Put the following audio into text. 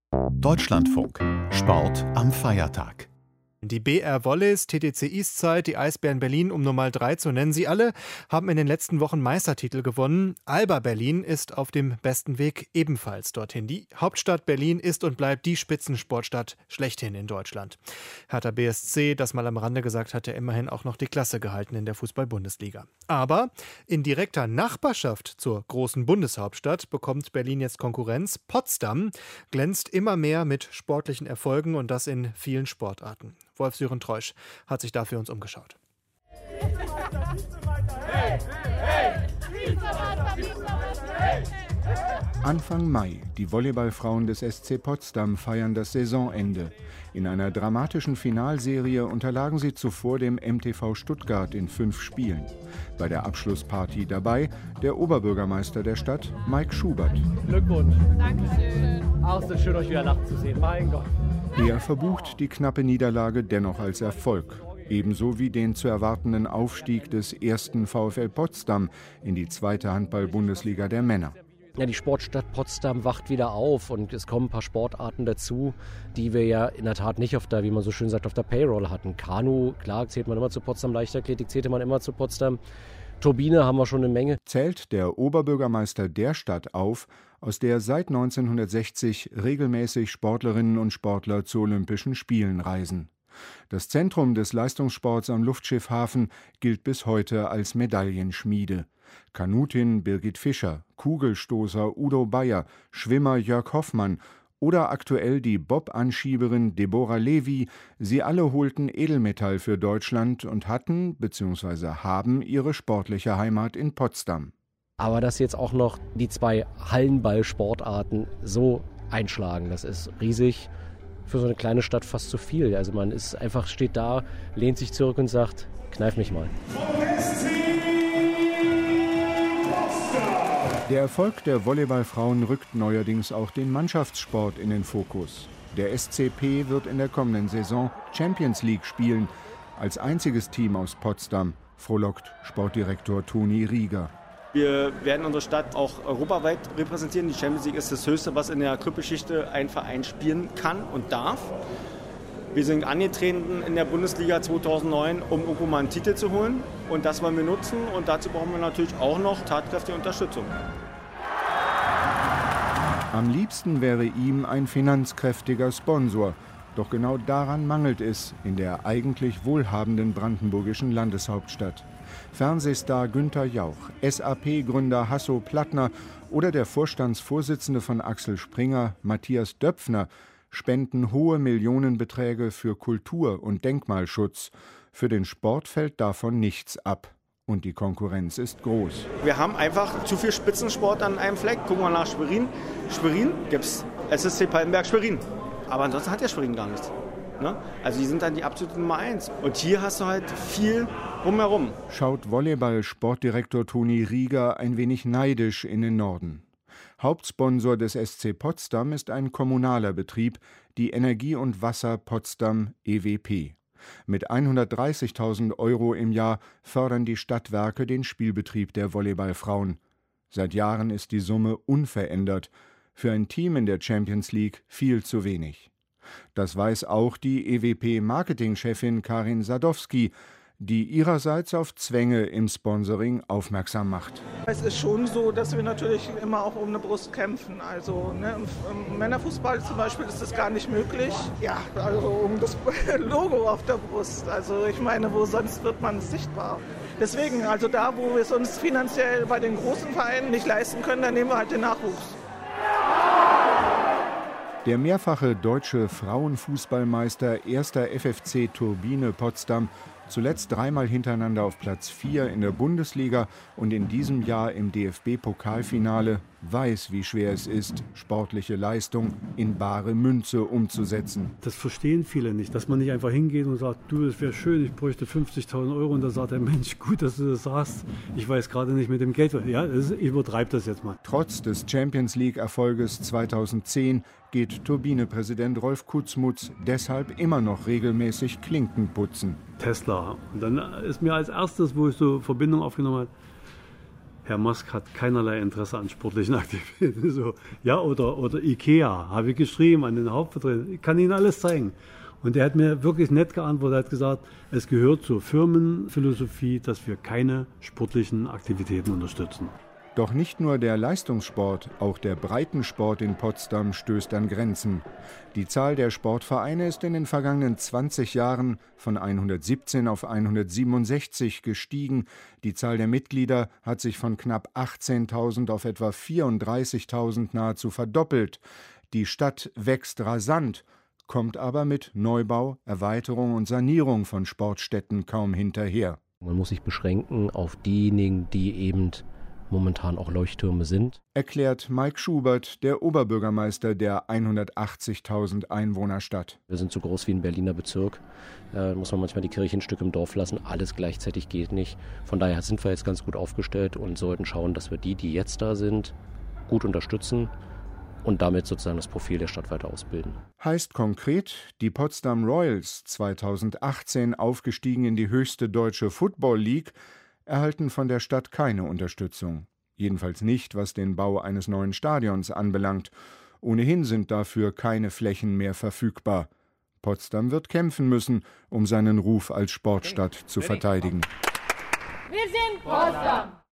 Deutschlandfunk. Sport am Feiertag. Die BR Volleys, TTC Eastside, die Eisbären Berlin, um nur mal 3 zu nennen. Sie alle haben in den letzten Wochen Meistertitel gewonnen. Alba Berlin ist auf dem besten Weg ebenfalls dorthin. Die Hauptstadt Berlin ist und bleibt die Spitzensportstadt schlechthin in Deutschland. Hertha BSC, das mal am Rande gesagt, hat ja immerhin auch noch die Klasse gehalten in der Fußball-Bundesliga. Aber in direkter Nachbarschaft zur großen Bundeshauptstadt bekommt Berlin jetzt Konkurrenz. Potsdam glänzt immer mehr mit sportlichen Erfolgen und das in vielen Sportarten. Wolf-Sören Treusch hat sich dafür uns umgeschaut. Anfang Mai, die Volleyballfrauen des SC Potsdam feiern das Saisonende. In einer dramatischen Finalserie unterlagen sie zuvor dem MTV Stuttgart in 5 Spielen. Bei der Abschlussparty dabei der Oberbürgermeister der Stadt, Mike Schubert. Glückwunsch. Dankeschön. Auch so schön, euch wieder lachen zu sehen. Mein Gott. Er verbucht die knappe Niederlage dennoch als Erfolg. Ebenso wie den zu erwartenden Aufstieg des ersten VfL Potsdam in die zweite Handball-Bundesliga der Männer. Ja, die Sportstadt Potsdam wacht wieder auf und es kommen ein paar Sportarten dazu, die wir ja in der Tat nicht auf der, wie man so schön sagt, auf der Payroll hatten. Kanu, klar, zählt man immer zu Potsdam, Leichtathletik zählte man immer zu Potsdam. Turbine haben wir schon eine Menge. Zählt der Oberbürgermeister der Stadt auf, aus der seit 1960 regelmäßig Sportlerinnen und Sportler zu Olympischen Spielen reisen. Das Zentrum des Leistungssports am Luftschiffhafen gilt bis heute als Medaillenschmiede. Kanutin Birgit Fischer, Kugelstoßer Udo Bayer, Schwimmer Jörg Hoffmann oder aktuell die Bob-Anschieberin Deborah Levy, sie alle holten Edelmetall für Deutschland und hatten bzw. haben ihre sportliche Heimat in Potsdam. Aber dass jetzt auch noch die 2 Hallenball-Sportarten so einschlagen, das ist riesig. Für so eine kleine Stadt fast zu viel. Also man ist einfach, steht da, lehnt sich zurück und sagt, kneif mich mal. Der Erfolg der Volleyballfrauen rückt neuerdings auch den Mannschaftssport in den Fokus. Der SCP wird in der kommenden Saison Champions League spielen. Als einziges Team aus Potsdam, frohlockt Sportdirektor Toni Rieger. Wir werden unsere Stadt auch europaweit repräsentieren. Die Champions League ist das Höchste, was in der Clubgeschichte ein Verein spielen kann und darf. Wir sind angetreten in der Bundesliga 2009, um irgendwo mal einen Titel zu holen. Und das wollen wir nutzen. Und dazu brauchen wir natürlich auch noch tatkräftige Unterstützung. Am liebsten wäre ihm ein finanzkräftiger Sponsor. Doch genau daran mangelt es in der eigentlich wohlhabenden brandenburgischen Landeshauptstadt. Fernsehstar Günther Jauch, SAP-Gründer Hasso Plattner oder der Vorstandsvorsitzende von Axel Springer, Matthias Döpfner, spenden hohe Millionenbeträge für Kultur- und Denkmalschutz. Für den Sport fällt davon nichts ab. Und die Konkurrenz ist groß. Wir haben einfach zu viel Spitzensport an einem Fleck. Gucken wir nach Schwerin. Schwerin gibt es SSC Pallenberg Schwerin. Aber ansonsten hat ja Schwerin gar nichts. Ne? Also die sind dann die absolute Nummer 1. Und hier hast du halt viel rumherum. Schaut Volleyball-Sportdirektor Toni Rieger ein wenig neidisch in den Norden. Hauptsponsor des SC Potsdam ist ein kommunaler Betrieb, die Energie und Wasser Potsdam EWP. Mit 130.000 € im Jahr fördern die Stadtwerke den Spielbetrieb der Volleyballfrauen. Seit Jahren ist die Summe unverändert. Für ein Team in der Champions League viel zu wenig. Das weiß auch die EWP-Marketingchefin Karin Sadowski, die ihrerseits auf Zwänge im Sponsoring aufmerksam macht. Es ist schon so, dass wir natürlich immer auch um eine Brust kämpfen. Also im Männerfußball zum Beispiel ist das gar nicht möglich. Ja, also um das Logo auf der Brust. Also ich meine, wo sonst wird man sichtbar? Deswegen, also da, wo wir es uns finanziell bei den großen Vereinen nicht leisten können, dann nehmen wir halt den Nachwuchs. Der mehrfache deutsche Frauenfußballmeister 1. FFC Turbine Potsdam, zuletzt 3-mal hintereinander auf Platz 4 in der Bundesliga und in diesem Jahr im DFB-Pokalfinale, weiß, wie schwer es ist, sportliche Leistung in bare Münze umzusetzen. Das verstehen viele nicht, dass man nicht einfach hingeht und sagt, du, es wäre schön, ich bräuchte 50.000 € und da sagt der Mensch, gut, dass du das sagst, ich weiß gerade nicht mit dem Geld. Ja, ich übertreibe das jetzt mal. Trotz des Champions-League-Erfolges 2010 geht Turbine-Präsident Rolf Kutzmutz deshalb immer noch regelmäßig Klinken putzen. Tesla. Und dann ist mir als erstes, wo ich so Verbindung aufgenommen habe, Herr Musk hat keinerlei Interesse an sportlichen Aktivitäten. So, ja, oder Ikea, habe ich geschrieben an den Hauptvertreter. Ich kann Ihnen alles zeigen. Und er hat mir wirklich nett geantwortet, er hat gesagt, es gehört zur Firmenphilosophie, dass wir keine sportlichen Aktivitäten unterstützen. Doch nicht nur der Leistungssport, auch der Breitensport in Potsdam stößt an Grenzen. Die Zahl der Sportvereine ist in den vergangenen 20 Jahren von 117 auf 167 gestiegen. Die Zahl der Mitglieder hat sich von knapp 18.000 auf etwa 34.000 nahezu verdoppelt. Die Stadt wächst rasant, kommt aber mit Neubau, Erweiterung und Sanierung von Sportstätten kaum hinterher. Man muss sich beschränken auf diejenigen, die eben momentan auch Leuchttürme sind. Erklärt Mike Schubert, der Oberbürgermeister der 180.000 Einwohnerstadt. Wir sind so groß wie ein Berliner Bezirk. Muss man manchmal die Kirche ein Stück im Dorf lassen. Alles gleichzeitig geht nicht. Von daher sind wir jetzt ganz gut aufgestellt und sollten schauen, dass wir die jetzt da sind, gut unterstützen und damit sozusagen das Profil der Stadt weiter ausbilden. Heißt konkret, die Potsdam Royals, 2018 aufgestiegen in die höchste deutsche Football League, erhalten von der Stadt keine Unterstützung. Jedenfalls nicht, was den Bau eines neuen Stadions anbelangt. Ohnehin sind dafür keine Flächen mehr verfügbar. Potsdam wird kämpfen müssen, um seinen Ruf als Sportstadt zu verteidigen. Wir sind Potsdam!